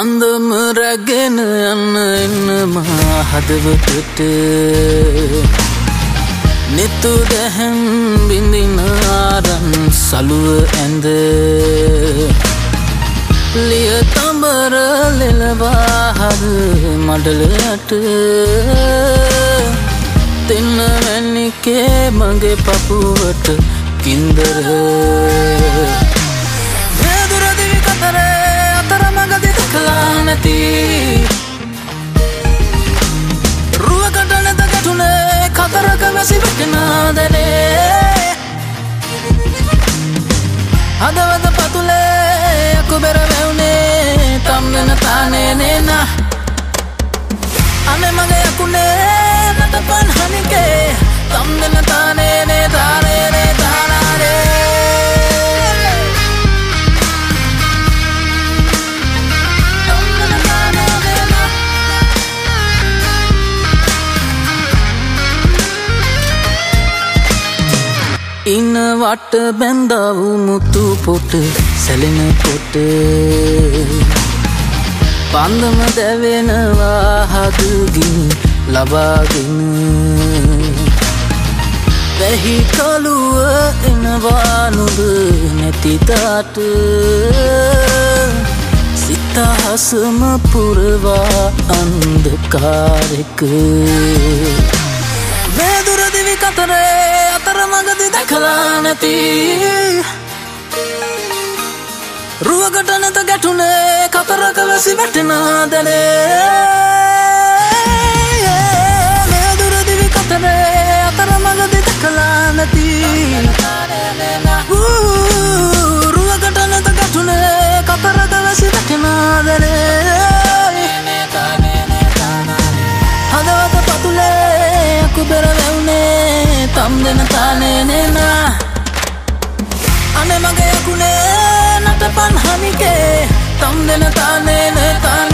අන්දම රැගෙන යන්න එන්න මා හදවතට නිතු දැහැන් බිඳින ආරන් සලුව ඇඳ ලිය තඹර ලෙලවා හද මඩලයට දෙන්න වැනිකේ මගේ පපුවට කින්දර වේදුරදිවි කතරේ අතරමඟදී දකලා නැති රුවකට නැත ගැටුනේ කතරක වැසි වැටෙනා දැනේ හදවත පතුලේ අකුබෙර වැවුනේ තම්දෙන තානේ නේනා අනේ මගේ යකුනේ නටපන් හනිකේ තම්දෙන තානේ නේ තානේ නේ තානානේ ඉන්න වට බැඳව මුතු පොට සැලෙන කොට පන්දම දැවෙනවා හදුගින් ලබාගෙන වැහි කළුව එනවා නුඹ නැති තාට සිත හසම පුරවා අන්ධකාරෙක වේදුර දිවි කතරේ අතරමඟදී දැකලා නැති රුවකට නැත ගැටුනේ කතරක වැසි වැටෙනා දැනේ වේදුර දිවි කතරේ අතරමඟදී දැකලා නැති රුවකට නැත ගැටුනේ කතරක වැසි වැටෙනා දැනේ හදවත පතුලේ අකුබෙර වැවුනේ තම්දෙන තානේ නේනා අනේ මගේ යකුනේ නටපන් හනිකේ තම්දෙන තානේ නේ තානේ